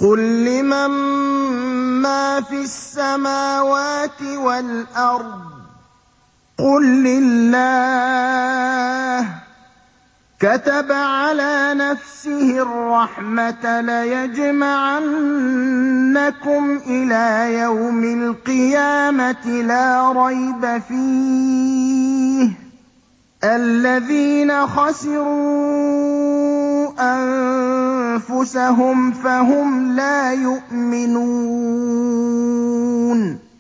قُل لِّمَن مَّا فِي السَّمَاوَاتِ وَالْأَرْضِ ۖ قُل لِّلَّهِ ۚ كَتَبَ عَلَىٰ نَفْسِهِ الرَّحْمَةَ ۖ لَيَجْمَعَنَّكُمْ إِلَىٰ يَوْمِ الْقِيَامَةِ لَا رَيْبَ فِيهِ ۚ الَّذِينَ خَسِرُوا أَنفُسَهُمْ فَهُمْ لَا يُؤْمِنُونَ